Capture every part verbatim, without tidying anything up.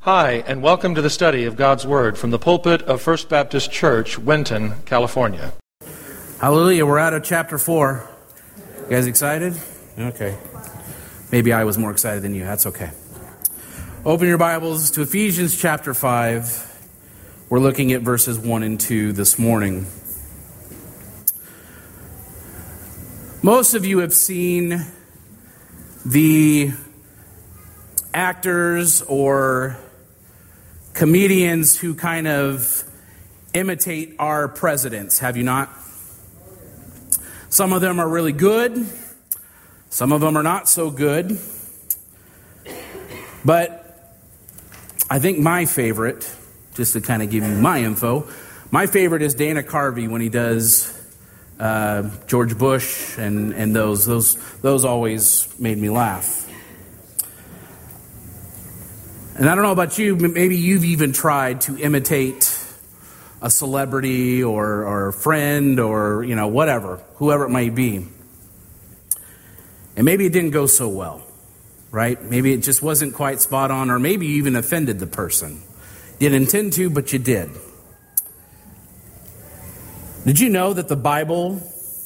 Hi, and welcome to the study of God's Word from the pulpit of First Baptist Church, Winton, California. Hallelujah, we're out of chapter four. You guys excited? Okay. Maybe I was more excited than you, that's okay. Open your Bibles to Ephesians chapter five. We're looking at verses one and two this morning. Most of you have seen the actors or comedians who kind of imitate our presidents, have you not? Some of them are really good. Some of them are not so good. But I think my favorite, just to kind of give you my info, my favorite is Dana Carvey when he does uh, George Bush and, and those, those, those always made me laugh. And I don't know about you, maybe you've even tried to imitate a celebrity or, or a friend or, you know, whatever, whoever it might be. And maybe it didn't go so well, right? Maybe it just wasn't quite spot on, or maybe you even offended the person. You didn't intend to, but you did. Did you know that the Bible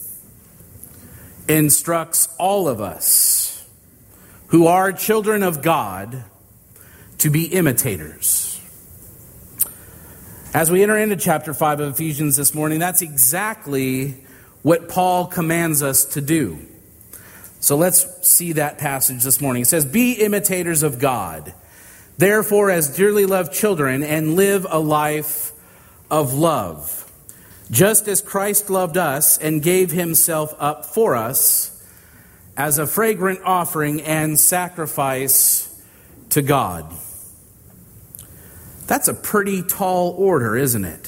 instructs all of us who are children of God to be imitators? As we enter into chapter five of Ephesians this morning, that's exactly what Paul commands us to do. So let's see that passage this morning. It says, "Be imitators of God, therefore as dearly loved children, and live a life of love, just as Christ loved us and gave himself up for us as a fragrant offering and sacrifice to God." That's a pretty tall order, isn't it?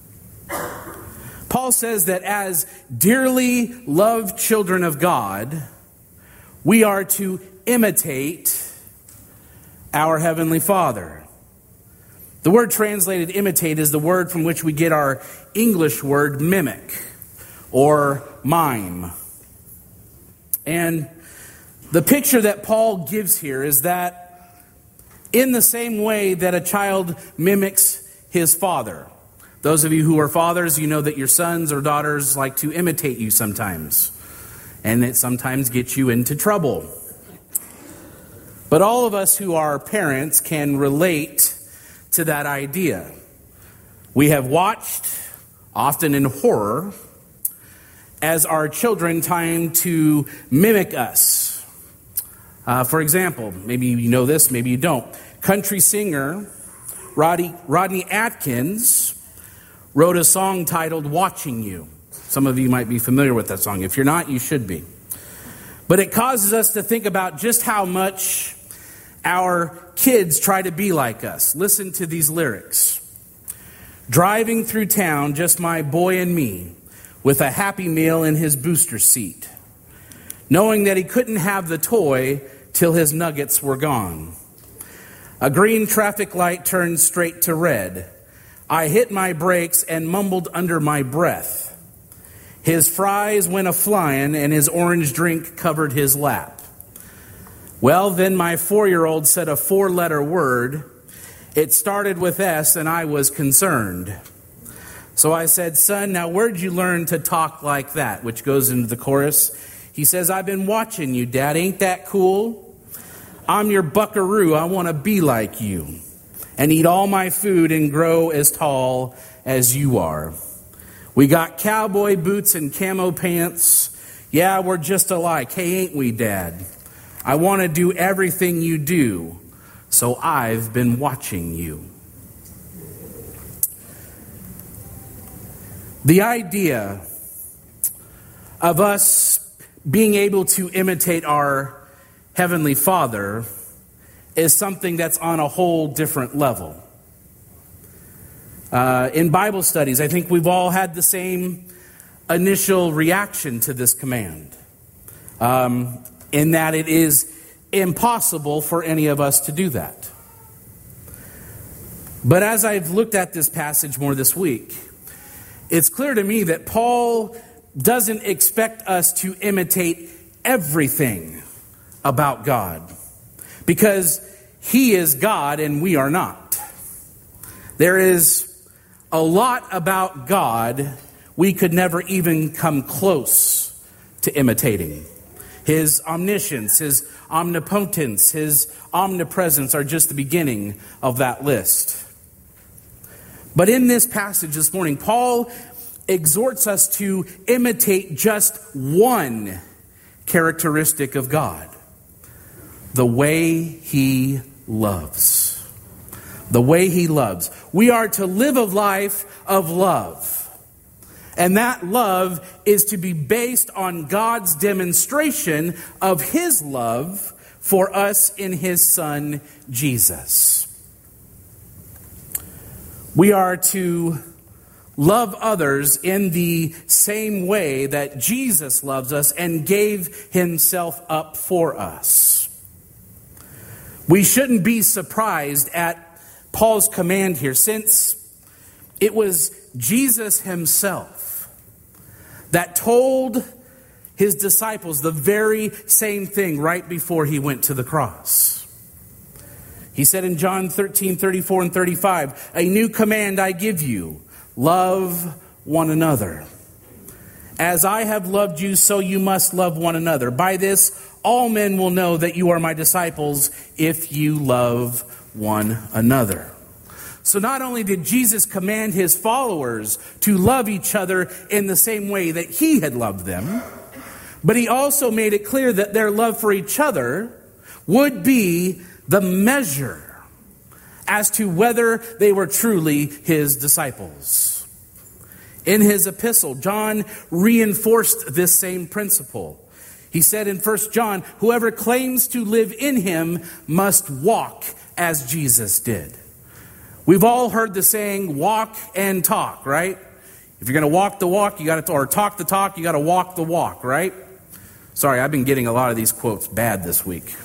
Paul says that as dearly loved children of God, we are to imitate our Heavenly Father. The word translated imitate is the word from which we get our English word mimic or mime. And the picture that Paul gives here is that in the same way that a child mimics his father. Those of you who are fathers, you know that your sons or daughters like to imitate you sometimes. And it sometimes gets you into trouble. But all of us who are parents can relate to that idea. We have watched, often in horror, as our children try to mimic us. Uh, for example, maybe you know this, maybe you don't. Country singer Rodney, Rodney Atkins wrote a song titled "Watching You." Some of you might be familiar with that song. If you're not, you should be. But it causes us to think about just how much our kids try to be like us. Listen to these lyrics. "Driving through town, just my boy and me, with a Happy Meal in his booster seat, knowing that he couldn't have the toy till his nuggets were gone. A green traffic light turned straight to red. I hit my brakes and mumbled under my breath. His fries went a-flying and his orange drink covered his lap. Well, then my four-year-old said a four-letter word. It started with S and I was concerned. So I said, 'Son, now where'd you learn to talk like that?' Which goes into the chorus. He says, 'I've been watching you, Dad. Ain't that cool? I'm your buckaroo. I want to be like you and eat all my food and grow as tall as you are. We got cowboy boots and camo pants. Yeah, we're just alike. Hey, ain't we, Dad? I want to do everything you do, so I've been watching you.'" The idea of us being able to imitate our Heavenly Father is something that's on a whole different level. Uh, in Bible studies, I think we've all had the same initial reaction to this command, um, in that it is impossible for any of us to do that. But as I've looked at this passage more this week, it's clear to me that Paul doesn't expect us to imitate everything about God, because He is God and we are not. There is a lot about God we could never even come close to imitating. His omniscience, his omnipotence, his omnipresence are just the beginning of that list. But in this passage this morning, Paul exhorts us to imitate just one characteristic of God: the way He loves. The way He loves. We are to live a life of love. And that love is to be based on God's demonstration of His love for us in His Son, Jesus. We are to love others in the same way that Jesus loves us and gave Himself up for us. We shouldn't be surprised at Paul's command here, since it was Jesus Himself that told His disciples the very same thing right before He went to the cross. He said in John thirteen, thirty-four and thirty-five, "A new command I give you, love one another. As I have loved you, so you must love one another. By this, all men will know that you are my disciples if you love one another." So not only did Jesus command His followers to love each other in the same way that He had loved them, but He also made it clear that their love for each other would be the measure as to whether they were truly His disciples. In his epistle, John reinforced this same principle. He said in First John, "Whoever claims to live in Him must walk as Jesus did." We've all heard the saying, walk and talk, right? If you're going to walk the walk, you got to, or talk the talk, you got to walk the walk, right? Sorry, I've been getting a lot of these quotes bad this week.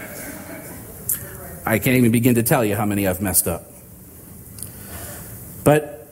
I can't even begin to tell you how many I've messed up. But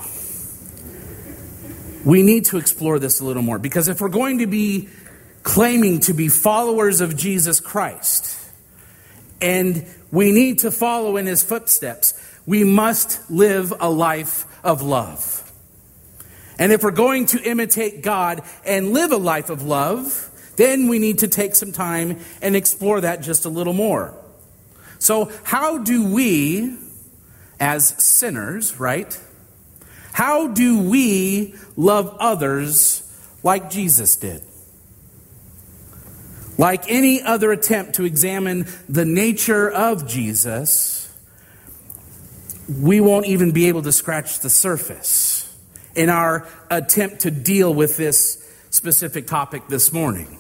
we need to explore this a little more, because if we're going to be claiming to be followers of Jesus Christ, and we need to follow in His footsteps, we must live a life of love. And if we're going to imitate God and live a life of love, then we need to take some time and explore that just a little more. So how do we, as sinners, right? How do we love others like Jesus did? Like any other attempt to examine the nature of Jesus, we won't even be able to scratch the surface in our attempt to deal with this specific topic this morning.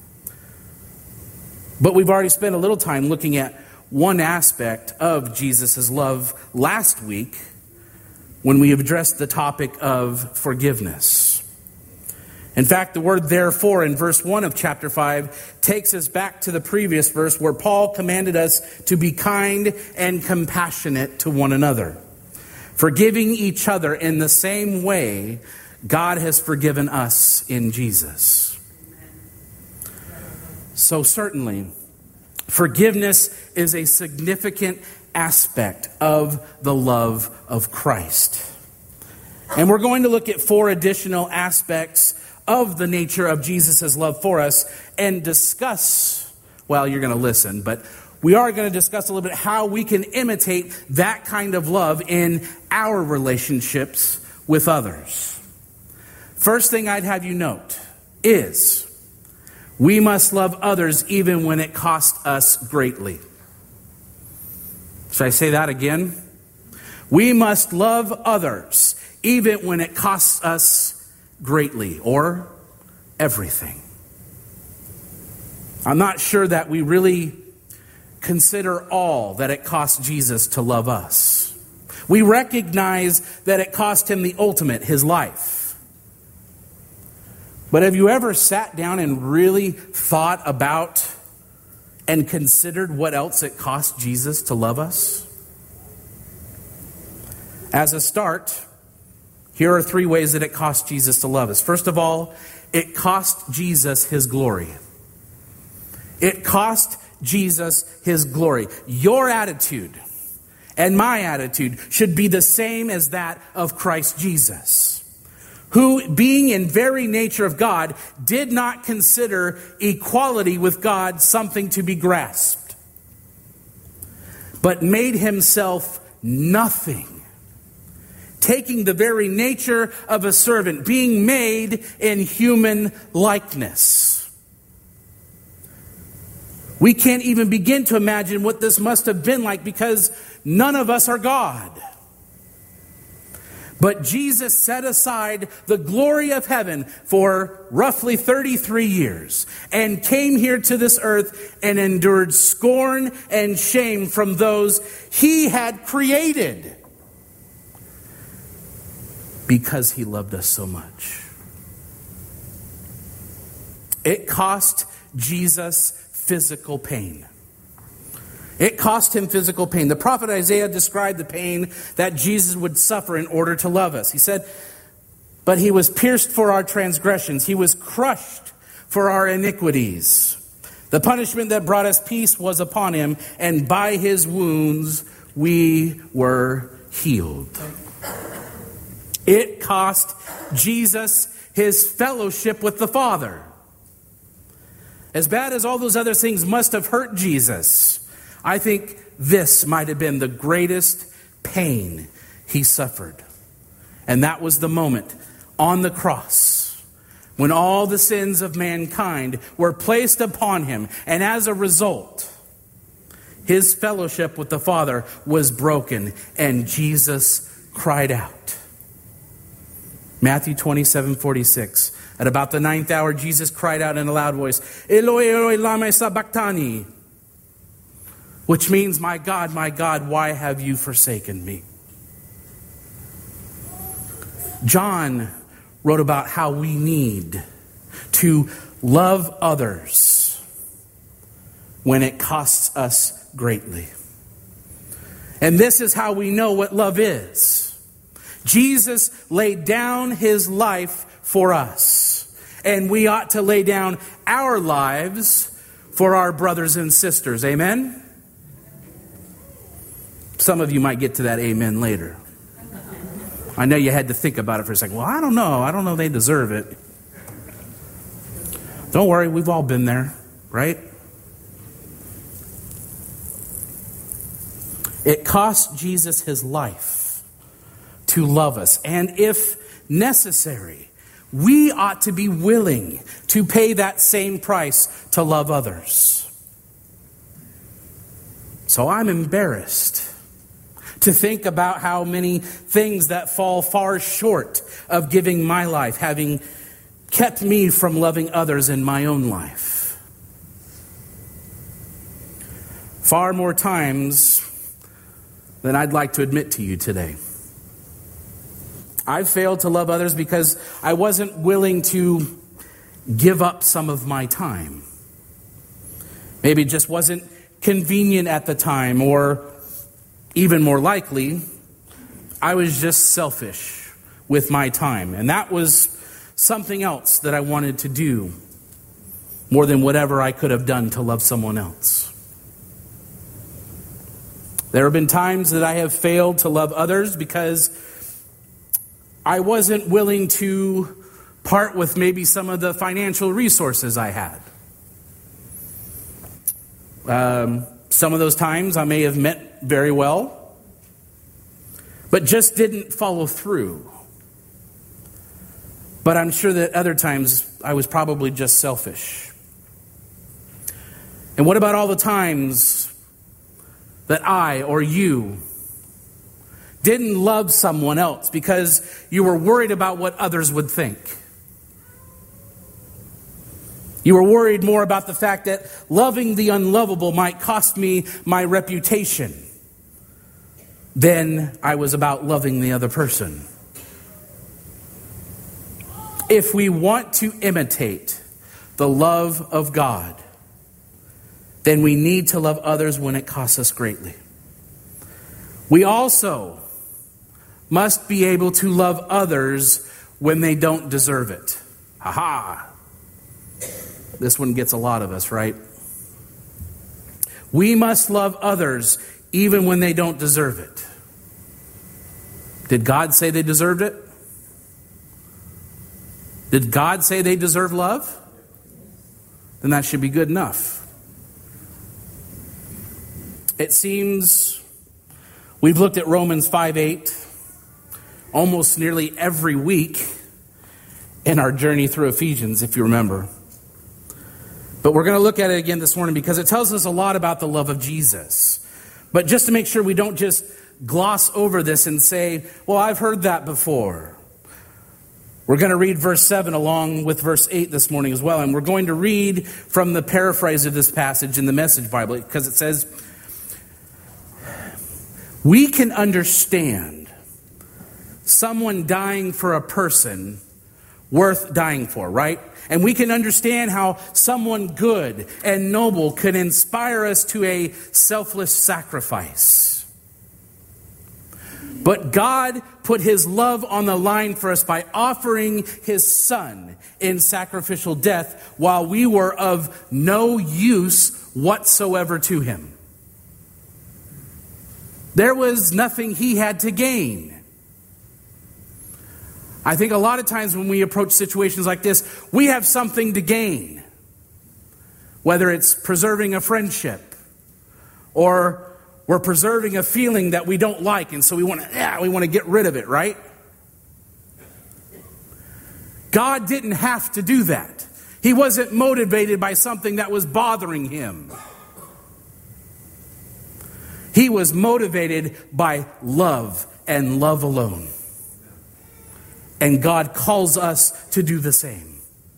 But we've already spent a little time looking at one aspect of Jesus' love last week when we addressed the topic of forgiveness. In fact, the word therefore in verse one of chapter five takes us back to the previous verse where Paul commanded us to be kind and compassionate to one another, forgiving each other in the same way God has forgiven us in Jesus. So certainly, forgiveness is a significant aspect of the love of Christ. And we're going to look at four additional aspects of the nature of Jesus' love for us and discuss, well, you're going to listen, but we are going to discuss a little bit how we can imitate that kind of love in our relationships with others. First thing I'd have you note is we must love others even when it costs us greatly. Should I say that again? We must love others even when it costs us greatly or everything. I'm not sure that we really consider all that it cost Jesus to love us. We recognize that it cost Him the ultimate, His life. But have you ever sat down and really thought about and considered what else it cost Jesus to love us? As a start, here are three ways that it cost Jesus to love us. First of all, it cost Jesus His glory. It cost Jesus his glory. Your attitude and my attitude should be the same as that of Christ Jesus, who, being in very nature of God, did not consider equality with God something to be grasped, but made himself nothing, taking the very nature of a servant, being made in human likeness. We can't even begin to imagine what this must have been like, because none of us are God. But Jesus set aside the glory of heaven for roughly thirty-three years and came here to this earth and endured scorn and shame from those he had created, because he loved us so much. It cost Jesus physical pain. It cost him physical pain. The prophet Isaiah described the pain that Jesus would suffer in order to love us. He said, "But he was pierced for our transgressions. He was crushed for our iniquities. The punishment that brought us peace was upon him, and by his wounds we were healed." It cost Jesus his fellowship with the Father. As bad as all those other things must have hurt Jesus, I think this might have been the greatest pain he suffered. And that was the moment on the cross when all the sins of mankind were placed upon him. And as a result, his fellowship with the Father was broken, and Jesus cried out. Matthew twenty-seven forty-six. At about the ninth hour, Jesus cried out in a loud voice, "Eloi, Eloi, lama sabachthani," which means, "My God, my God, why have you forsaken me?" John wrote about how we need to love others when it costs us greatly. And this is how we know what love is. Jesus laid down his life for us, and we ought to lay down our lives for our brothers and sisters. Amen? Some of you might get to that amen later. I know you had to think about it for a second. Well, I don't know. I don't know if they deserve it. Don't worry, we've all been there, right? It cost Jesus his life to love us. And if necessary, we ought to be willing to pay that same price to love others. So I'm embarrassed to think about how many things that fall far short of giving my life, having kept me from loving others in my own life. Far more times than I'd like to admit to you today. I've failed to love others because I wasn't willing to give up some of my time. Maybe it just wasn't convenient at the time, or even more likely, I was just selfish with my time. And that was something else that I wanted to do more than whatever I could have done to love someone else. There have been times that I have failed to love others because I wasn't willing to part with maybe some of the financial resources I had. Um, some of those times I may have meant very well, but just didn't follow through. But I'm sure that other times I was probably just selfish. And what about all the times that I or you didn't love someone else because you were worried about what others would think? You were worried more about the fact that loving the unlovable might cost me my reputation than I was about loving the other person. If we want to imitate the love of God, then we need to love others when it costs us greatly. We also must be able to love others when they don't deserve it. Ha ha! This one gets a lot of us, right? We must love others even when they don't deserve it. Did God say they deserved it? Did God say they deserve love? Then that should be good enough. It seems we've looked at Romans five eight almost nearly every week in our journey through Ephesians, if you remember. But we're going to look at it again this morning because it tells us a lot about the love of Jesus. But just to make sure we don't just gloss over this and say, well, I've heard that before. We're going to read verse seven along with verse eight this morning as well. And we're going to read from the paraphrase of this passage in the Message Bible because it says, we can understand someone dying for a person worth dying for, right? And we can understand how someone good and noble could inspire us to a selfless sacrifice. But God put his love on the line for us by offering his son in sacrificial death while we were of no use whatsoever to him. There was nothing he had to gain. I think a lot of times when we approach situations like this, we have something to gain. Whether it's preserving a friendship or we're preserving a feeling that we don't like, and so we want to, yeah, we want to get rid of it, right? God didn't have to do that. He wasn't motivated by something that was bothering him. He was motivated by love and love alone. And God calls us to do the same.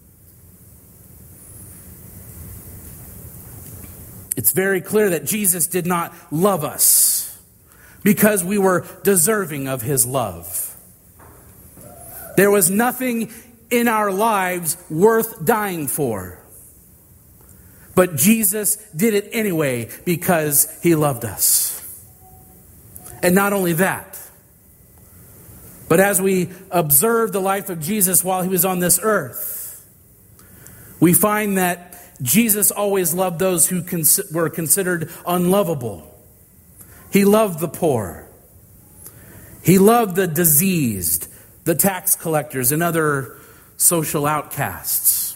It's very clear that Jesus did not love us because we were deserving of his love. There was nothing in our lives worth dying for. But Jesus did it anyway because he loved us. And not only that, but as we observe the life of Jesus while he was on this earth, we find that Jesus always loved those who cons- were considered unlovable. He loved the poor. He loved the diseased, the tax collectors, and other social outcasts.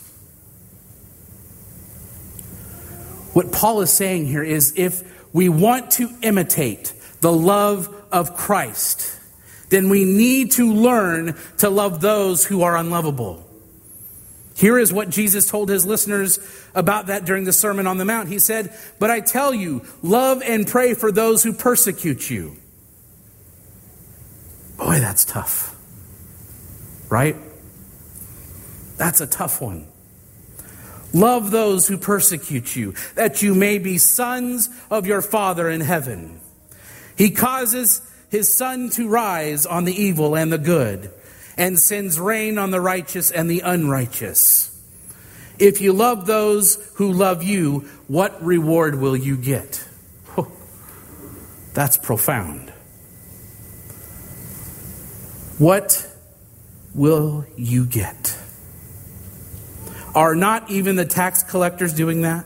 What Paul is saying here is if we want to imitate the love of Christ, then we need to learn to love those who are unlovable. Here is what Jesus told his listeners about that during the Sermon on the Mount. He said, "But I tell you, love and pray for those who persecute you." Boy, that's tough. Right? That's a tough one. Love those who persecute you, that you may be sons of your Father in heaven. He causes his sun to rise on the evil and the good, and sends rain on the righteous and the unrighteous. If you love those who love you, what reward will you get? Oh, that's profound. What will you get? Are not even the tax collectors doing that?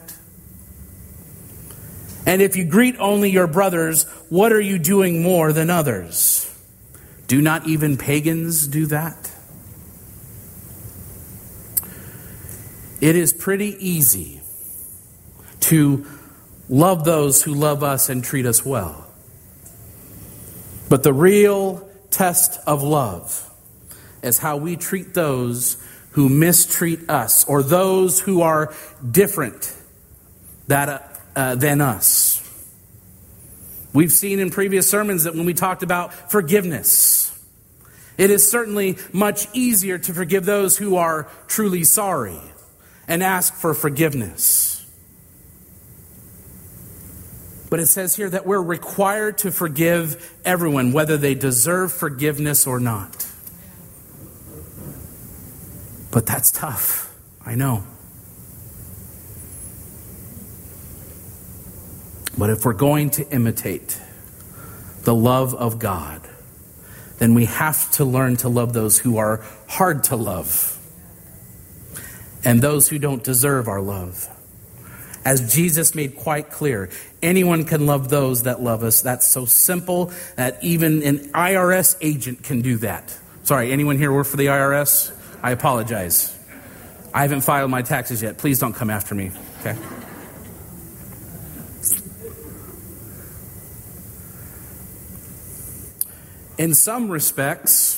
And if you greet only your brothers, what are you doing more than others? Do not even pagans do that? It is pretty easy to love those who love us and treat us well. But the real test of love is how we treat those who mistreat us or those who are different that, uh, than us. We've seen in previous sermons that when we talked about forgiveness, it is certainly much easier to forgive those who are truly sorry and ask for forgiveness. But it says here that we're required to forgive everyone, whether they deserve forgiveness or not. But that's tough, I know. But if we're going to imitate the love of God, then we have to learn to love those who are hard to love and those who don't deserve our love. As Jesus made quite clear, anyone can love those that love us. That's so simple that even an I R S agent can do that. Sorry, anyone here work for the I R S? I apologize. I haven't filed my taxes yet. Please don't come after me, okay? In some respects,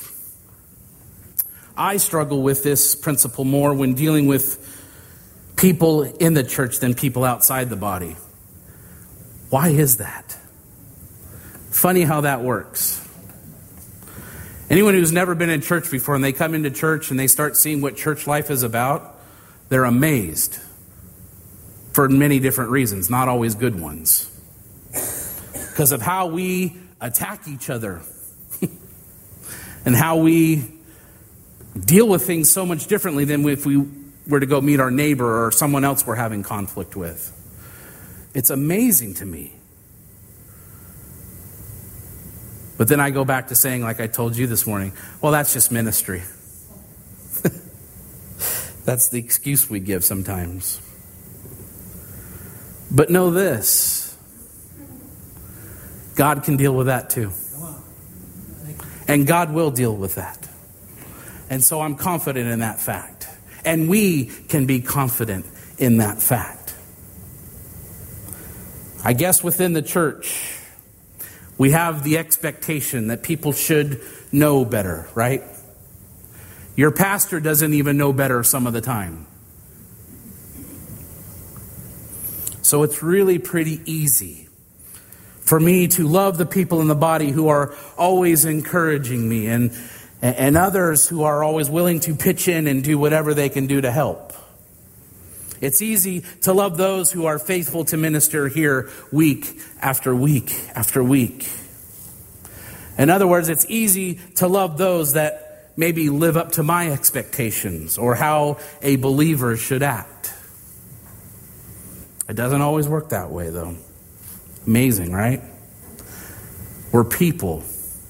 I struggle with this principle more when dealing with people in the church than people outside the body. Why is that? Funny how that works. Anyone who's never been in church before and they come into church and they start seeing what church life is about, they're amazed for many different reasons, not always good ones. Because of how we attack each other and how we deal with things so much differently than if we were to go meet our neighbor or someone else we're having conflict with. It's amazing to me. But then I go back to saying, like I told you this morning, well, that's just ministry. That's the excuse we give sometimes. But know this, God can deal with that too. And God will deal with that. And so I'm confident in that fact. And we can be confident in that fact. I guess within the church, we have the expectation that people should know better, right? Your pastor doesn't even know better some of the time. So it's really pretty easy for me to love the people in the body who are always encouraging me and, and others who are always willing to pitch in and do whatever they can do to help. It's easy to love those who are faithful to minister here week after week after week. In other words, it's easy to love those that maybe live up to my expectations or how a believer should act. It doesn't always work that way, though. Amazing, right? We're people.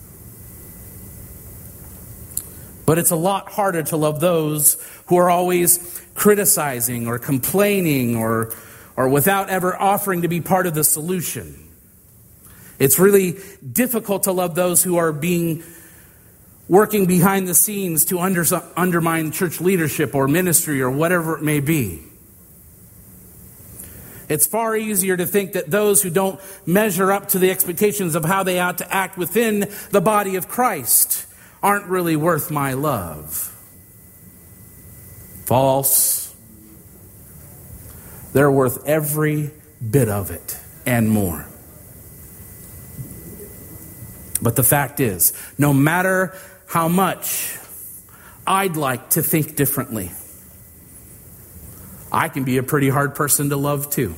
But it's a lot harder to love those who are always criticizing or complaining or, or without ever offering to be part of the solution. It's really difficult to love those who are being working behind the scenes to under, undermine church leadership or ministry or whatever it may be. It's far easier to think that those who don't measure up to the expectations of how they ought to act within the body of Christ aren't really worth my love. False. They're worth every bit of it and more. But the fact is, no matter how much I'd like to think differently, I can be a pretty hard person to love too.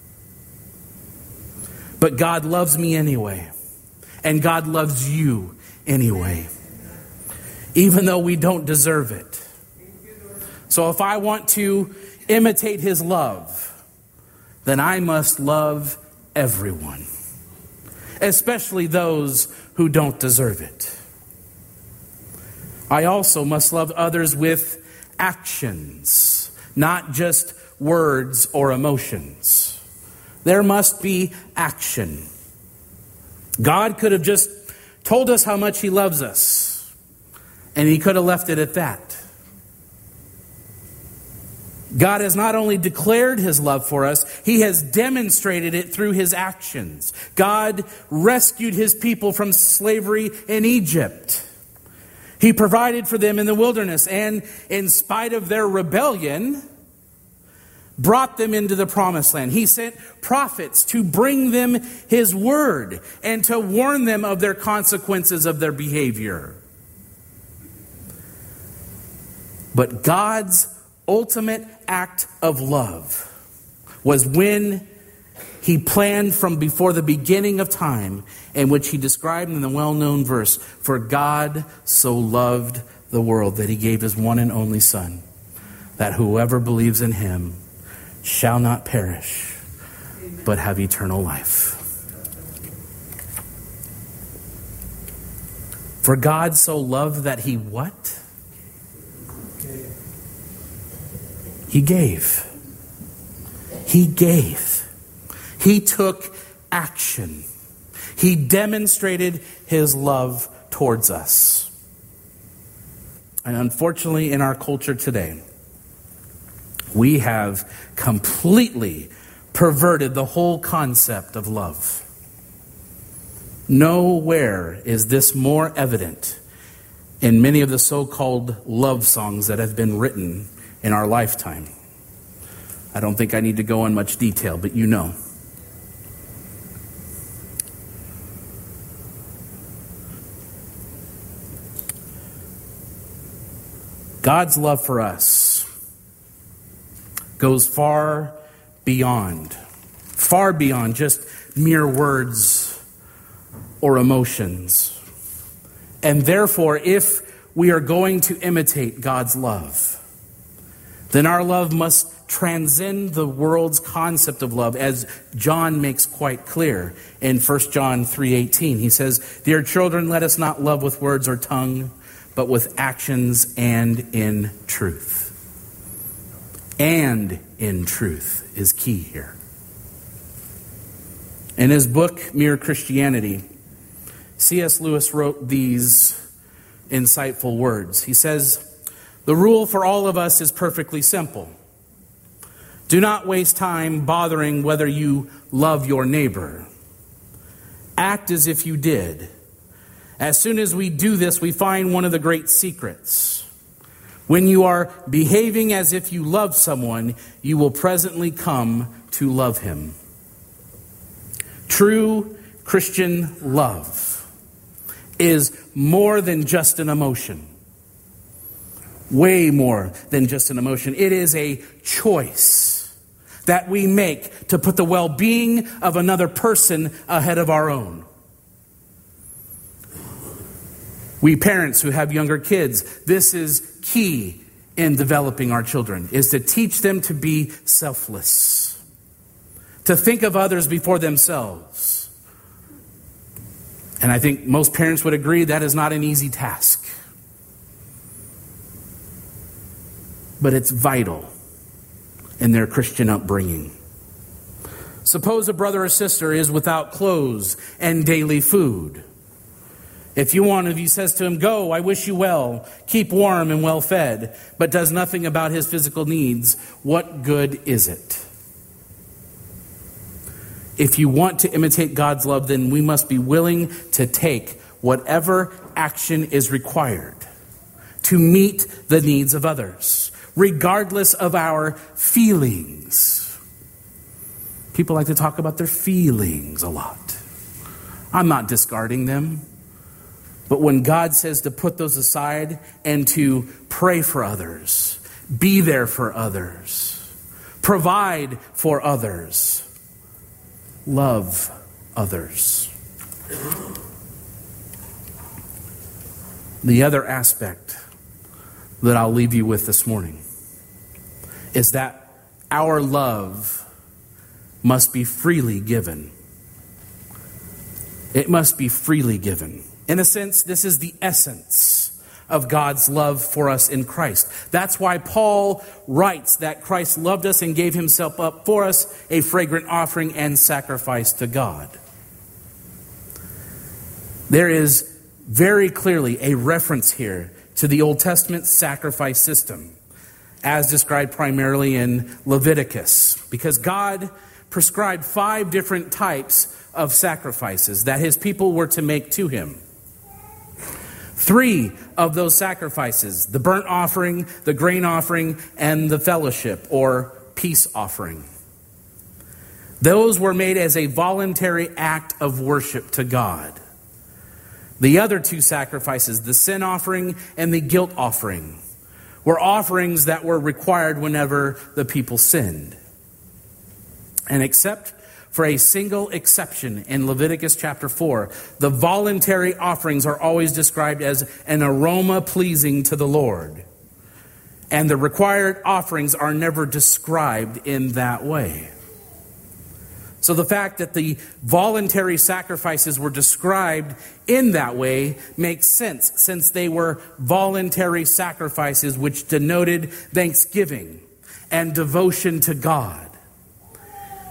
But God loves me anyway. And God loves you anyway. Even though we don't deserve it. So if I want to imitate His love, then I must love everyone. Especially those who don't deserve it. I also must love others with actions, not just words or emotions. There must be action. God could have just told us how much He loves us, and He could have left it at that. God has not only declared His love for us, He has demonstrated it through His actions. God rescued His people from slavery in Egypt. He provided for them in the wilderness, and in spite of their rebellion, brought them into the promised land. He sent prophets to bring them His word and to warn them of their consequences of their behavior. But God's ultimate act of love was when He planned from before the beginning of time, in which He described in the well-known verse, "For God so loved the world that He gave His one and only Son, that whoever believes in Him shall not perish, but have eternal life." For God so loved that He what? He gave. He gave. He took action. He demonstrated his love towards us. And unfortunately, in our culture today, we have completely perverted the whole concept of love. Nowhere is this more evident in many of the so-called love songs that have been written in our lifetime. I don't think I need to go in much detail, but you know. God's love for us goes far beyond, far beyond just mere words or emotions. And therefore, if we are going to imitate God's love, then our love must transcend the world's concept of love, as John makes quite clear in First John three eighteen. He says, "Dear children, let us not love with words or tongue, but with actions and in truth." And in truth is key here. In his book, Mere Christianity, C S Lewis wrote these insightful words. He says, "The rule for all of us is perfectly simple. Do not waste time bothering whether you love your neighbor. Act as if you did. As soon as we do this, we find one of the great secrets. When you are behaving as if you love someone, you will presently come to love him." True Christian love is more than just an emotion. Way more than just an emotion. It is a choice that we make to put the well-being of another person ahead of our own. We parents who have younger kids, this is key in developing our children, is to teach them to be selfless, to think of others before themselves. And I think most parents would agree that is not an easy task. But it's vital in their Christian upbringing. Suppose a brother or sister is without clothes and daily food. If you one of you says to him, "Go, I wish you well, keep warm and well fed," but does nothing about his physical needs, what good is it? If you want to imitate God's love, then we must be willing to take whatever action is required to meet the needs of others, regardless of our feelings. People like to talk about their feelings a lot. I'm not discarding them. But when God says to put those aside and to pray for others, be there for others, provide for others, love others. The other aspect that I'll leave you with this morning is that our love must be freely given. It must be freely given. In a sense, this is the essence of God's love for us in Christ. That's why Paul writes that Christ loved us and gave himself up for us, a fragrant offering and sacrifice to God. There is very clearly a reference here to the Old Testament sacrifice system, as described primarily in Leviticus, because God prescribed five different types of sacrifices that his people were to make to him. Three of those sacrifices, the burnt offering, the grain offering, and the fellowship or peace offering, those were made as a voluntary act of worship to God. The other two sacrifices, the sin offering and the guilt offering, were offerings that were required whenever the people sinned. And except for a single exception in Leviticus chapter four, the voluntary offerings are always described as an aroma pleasing to the Lord. And the required offerings are never described in that way. So the fact that the voluntary sacrifices were described in that way makes sense, since they were voluntary sacrifices which denoted thanksgiving and devotion to God.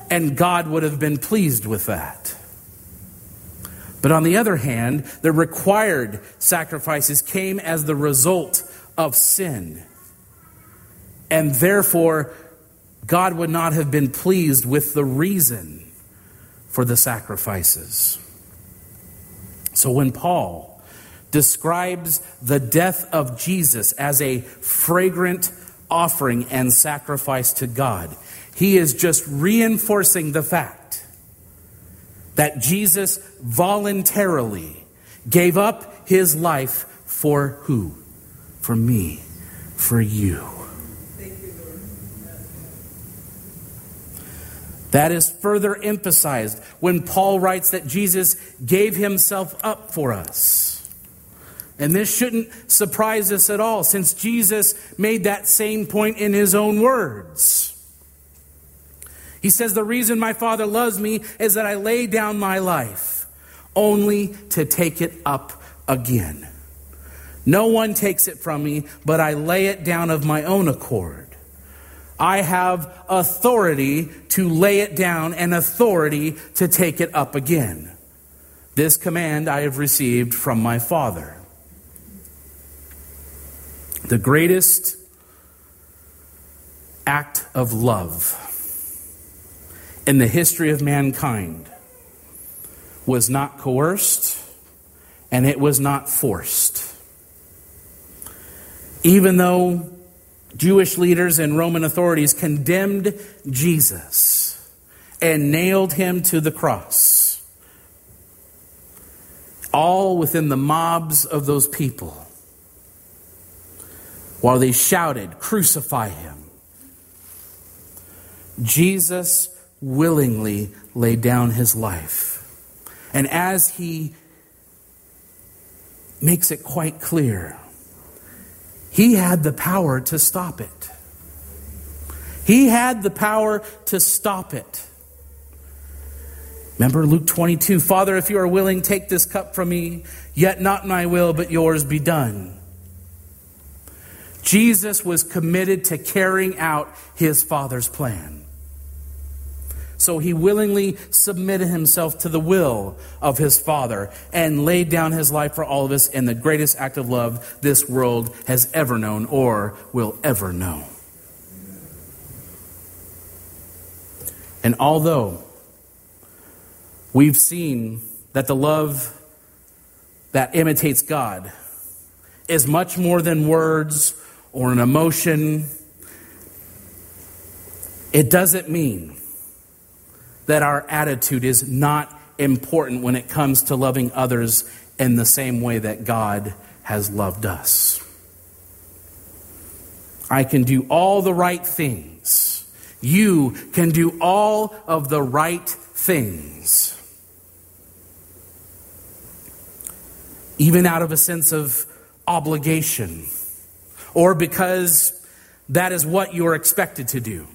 and God would have been pleased with that. But on the other hand, the required sacrifices came as the result of sin. And therefore, God would not have been pleased with the reason for the sacrifices. So when Paul describes the death of Jesus as a fragrant offering and sacrifice to God, he is just reinforcing the fact that Jesus voluntarily gave up his life for who? For me, for you. That is further emphasized when Paul writes that Jesus gave himself up for us. And this shouldn't surprise us at all, since Jesus made that same point in his own words. He says, the reason my Father loves me is that I lay down my life, only to take it up again. No one takes it from me, but I lay it down of my own accord. I have authority to lay it down and authority to take it up again. This command I have received from my Father. The greatest act of love in the history of mankind was not coerced and it was not forced. Even though Jewish leaders and Roman authorities condemned Jesus and nailed him to the cross, all within the mobs of those people, while they shouted, "Crucify him," Jesus willingly laid down his life. And as he makes it quite clear, he had the power to stop it. He had the power to stop it. Remember Luke twenty-two, Father, if you are willing, take this cup from me, yet not my will, but yours be done. Jesus was committed to carrying out his Father's plan. So he willingly submitted himself to the will of his Father and laid down his life for all of us in the greatest act of love this world has ever known or will ever know. And although we've seen that the love that imitates God is much more than words or an emotion, it doesn't mean that our attitude is not important when it comes to loving others in the same way that God has loved us. I can do all the right things. You can do all of the right things. Even out of a sense of obligation, or because that is what you are expected to do.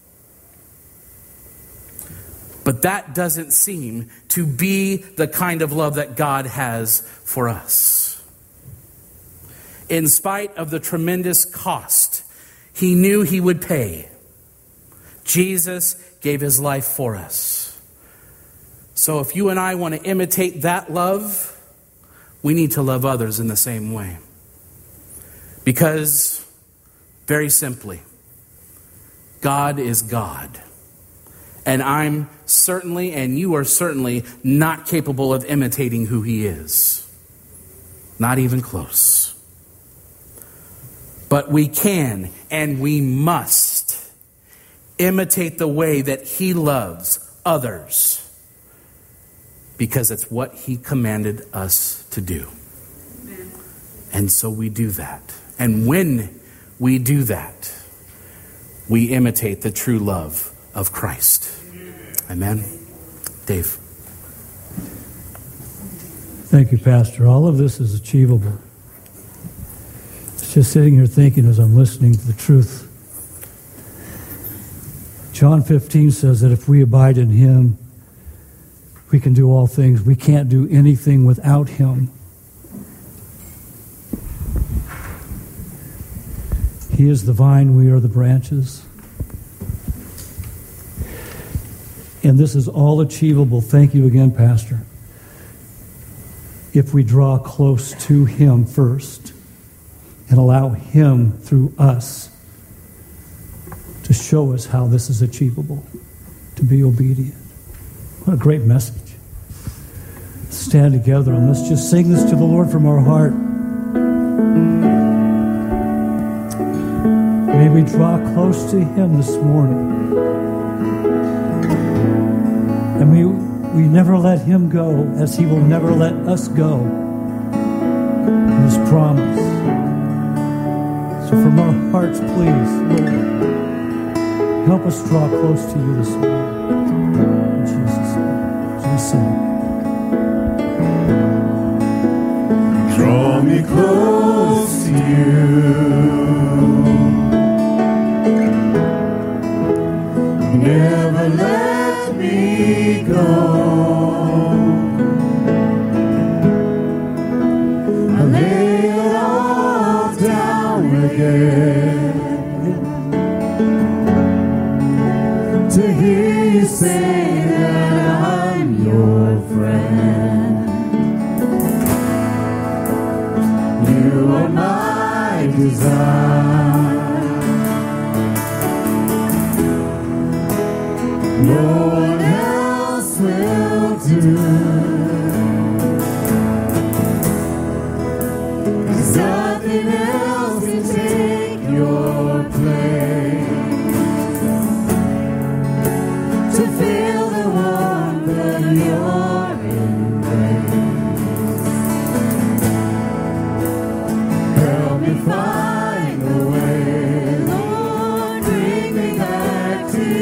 But that doesn't seem to be the kind of love that God has for us. In spite of the tremendous cost he knew he would pay, Jesus gave his life for us. So if you and I want to imitate that love, we need to love others in the same way. Because, very simply, God is God. And I'm certainly, and you are certainly, not capable of imitating who he is. Not even close. But we can and we must imitate the way that he loves others, because it's what he commanded us to do. Amen. And so we do that. And when we do that, we imitate the true love of Christ. Amen. Dave. Thank you, Pastor. All of this is achievable. It's just sitting here thinking as I'm listening to the truth. John fifteen says that if we abide in him, we can do all things. We can't do anything without him. He is the vine, we are the branches. And this is all achievable, thank you again, Pastor, if we draw close to him first and allow him through us to show us how this is achievable, to be obedient. What a great message. Stand together and let's just sing this to the Lord from our heart. May we draw close to him this morning. And we, we never let him go, as he will never let us go. His promise. So from our hearts, please, Lord, help us draw close to you this morning. In Jesus' name, as we sing. Draw me close to you. Never let me go. I lay it all down again to hear you say that I'm your friend. You are my desire. No one else will do. 'Cause nothing else can take your place. To feel the warmth of your embrace. Help me find the way, Lord, bring me back to you.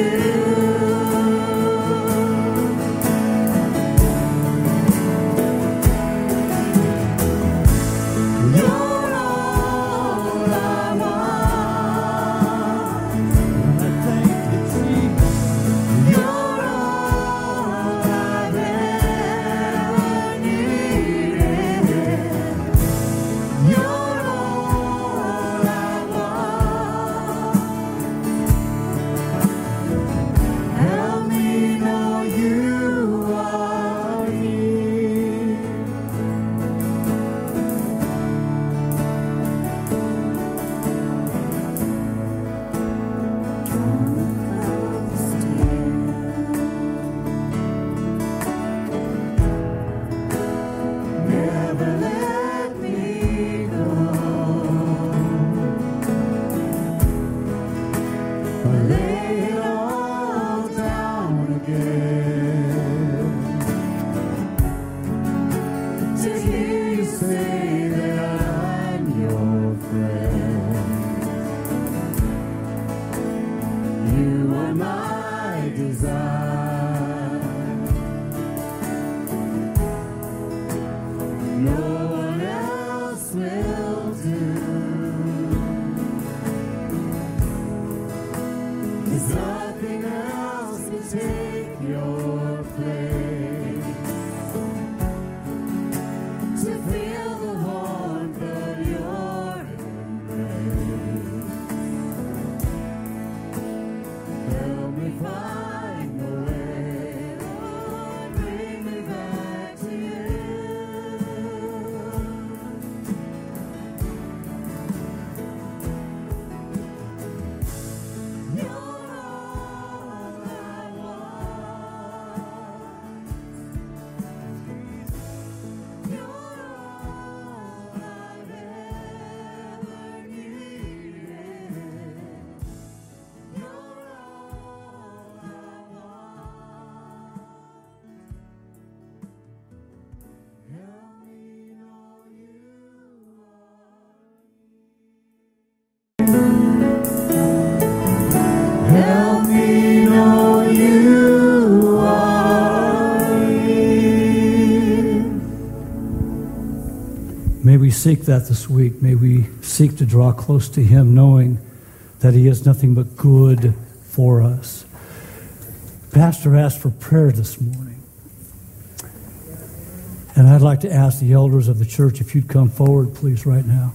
May we seek that this week. May we seek to draw close to him, knowing that he has nothing but good for us. Pastor asked for prayer this morning. And I'd like to ask the elders of the church if you'd come forward, please, right now.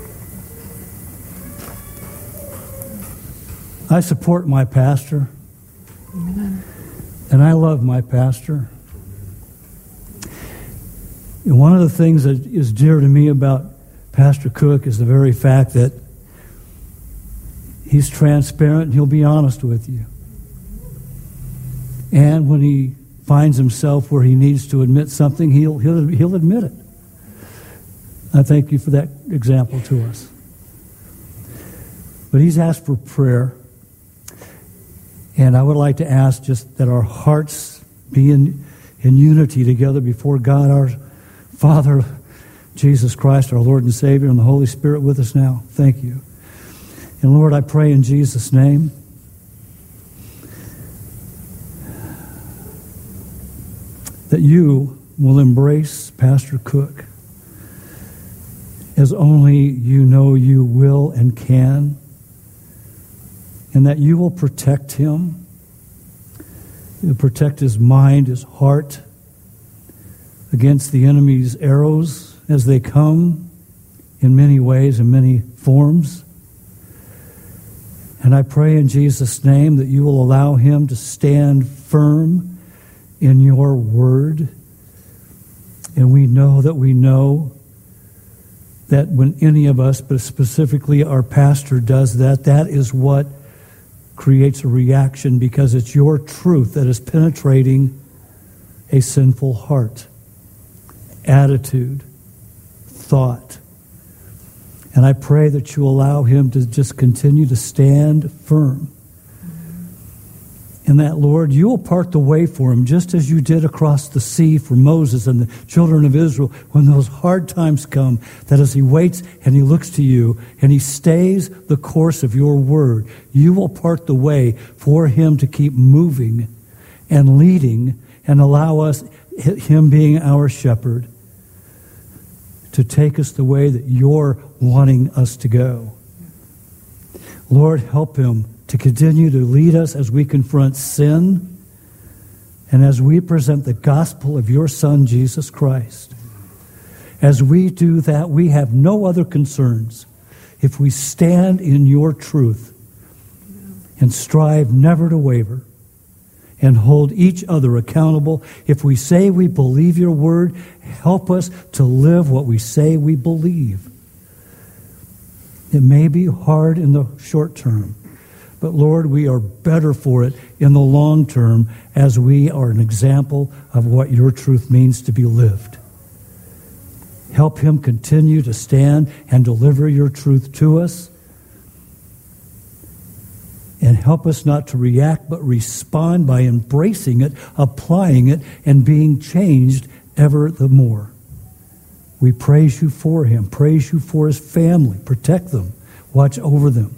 I support my pastor. Amen. And I love my pastor. And one of the things that is dear to me about Pastor Cook is the very fact that he's transparent and he'll be honest with you. And when he finds himself where he needs to admit something, he'll he'll he'll admit it. I thank you for that example to us. But he's asked for prayer, and I would like to ask just that our hearts be in, in unity together before God, our Father, Jesus Christ, our Lord and Savior, and the Holy Spirit with us now. Thank you. And Lord, I pray in Jesus' name that you will embrace Pastor Cook as only you know you will and can, and that you will protect him, you'll protect his mind, his heart against the enemy's arrows as they come in many ways, in many forms. And I pray in Jesus' name that you will allow him to stand firm in your word. And we know that we know that when any of us, but specifically our pastor, does that, that is what creates a reaction, because it's your truth that is penetrating a sinful heart, attitude, thought. And I pray that you allow him to just continue to stand firm. And that, Lord, you will part the way for him, just as you did across the sea for Moses and the children of Israel when those hard times come, that as he waits and he looks to you and he stays the course of your word, you will part the way for him to keep moving and leading and allow us, him being our shepherd, to take us the way that you're wanting us to go. Lord, help him to continue to lead us as we confront sin and as we present the gospel of your Son, Jesus Christ. As we do that, we have no other concerns if we stand in your truth and strive never to waver and hold each other accountable. If we say we believe your word, help us to live what we say we believe. It may be hard in the short term, but Lord, we are better for it in the long term as we are an example of what your truth means to be lived. Help him continue to stand and deliver your truth to us. And help us not to react, but respond by embracing it, applying it, and being changed ever the more. We praise you for him. Praise you for his family. Protect them. Watch over them.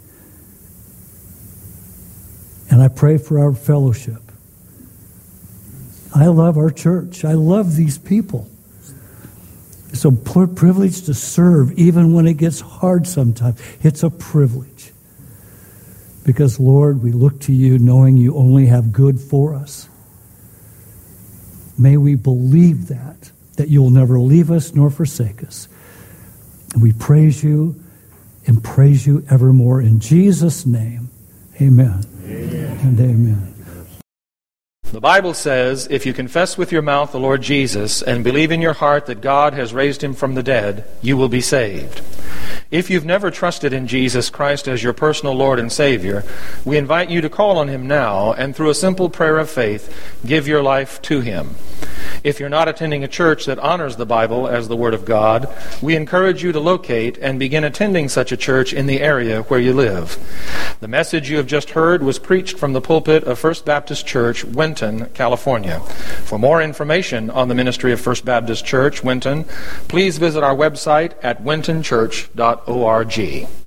And I pray for our fellowship. I love our church. I love these people. It's a privilege to serve even when it gets hard sometimes. It's a privilege. Because, Lord, we look to you knowing you only have good for us. May we believe that, that you'll never leave us nor forsake us. And we praise you and praise you evermore. In Jesus' name, amen. Amen. And amen. The Bible says, if you confess with your mouth the Lord Jesus and believe in your heart that God has raised him from the dead, you will be saved. If you've never trusted in Jesus Christ as your personal Lord and Savior, we invite you to call on him now and through a simple prayer of faith, give your life to him. If you're not attending a church that honors the Bible as the Word of God, we encourage you to locate and begin attending such a church in the area where you live. The message you have just heard was preached from the pulpit of First Baptist Church, Winton, California. For more information on the ministry of First Baptist Church, Winton, please visit our website at winton church dot org.